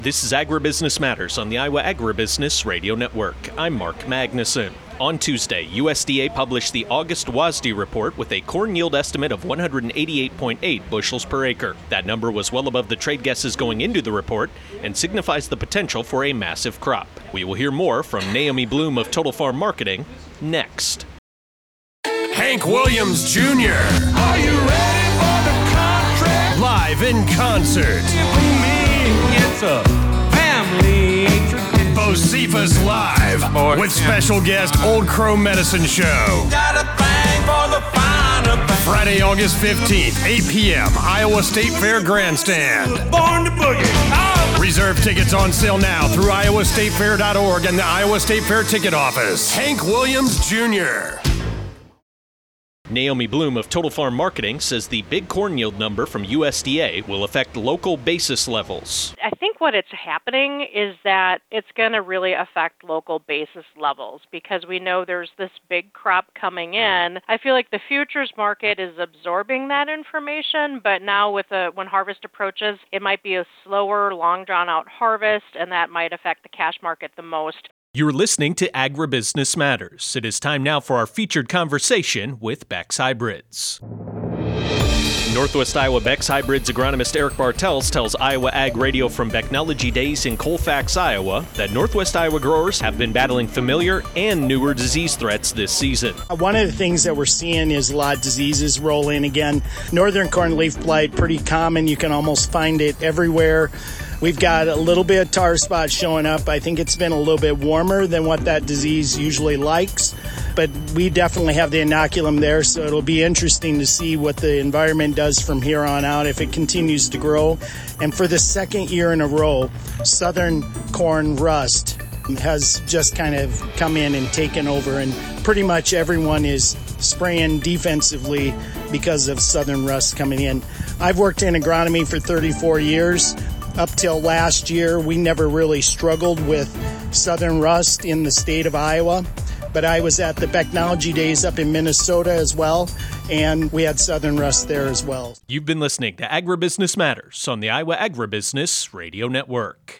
This is Agribusiness Matters on the Iowa Agribusiness Radio Network. I'm Mark Magnuson. On Tuesday, USDA published the August WASDE report with a corn yield estimate of 188.8 bushels per acre. That number was well above the trade guesses going into the report and signifies the potential for a massive crop. We will hear more from Naomi Bloom of Total Farm Marketing next. Hank Williams Jr. Are you ready for the contract? Live in concert. It's a family tradition. Bocephus Live with special guest Old Crow Medicine Show. Got a thing for the finer things. Friday, August 15th, 8 p.m., Iowa State Fair Grandstand. Born to boogie. Oh. Reserve tickets on sale now through iowastatefair.org and the Iowa State Fair Ticket Office. Hank Williams Jr. Naomi Bloom of Total Farm Marketing says the big corn yield number from USDA will affect local basis levels. I think what it's happening is that it's going to really affect local basis levels because we know there's this big crop coming in. I feel like the futures market is absorbing that information, but now when harvest approaches, it might be a slower, long drawn out harvest, and that might affect the cash market the most. You're listening to Agribusiness Matters. It is time now for our featured conversation with Beck's Hybrids. Northwest Iowa Beck's Hybrids agronomist Eric Bartels tells Iowa Ag Radio from Becknology Days in Colfax, Iowa, that Northwest Iowa growers have been battling familiar and newer disease threats this season. One of the things that we're seeing is a lot of diseases roll in again. Northern corn leaf blight, pretty common. You can almost find it everywhere. We've got a little bit of tar spot showing up. I think it's been a little bit warmer than what that disease usually likes, but we definitely have the inoculum there, so it'll be interesting to see what the environment does from here on out if it continues to grow. And for the second year in a row, southern corn rust has just kind of come in and taken over, and pretty much everyone is spraying defensively because of southern rust coming in. I've worked in agronomy for 34 years. Up till last year, we never really struggled with southern rust in the state of Iowa, but I was at the Becknology Days up in Minnesota as well, and we had southern rust there as well. You've been listening to Agribusiness Matters on the Iowa Agribusiness Radio Network.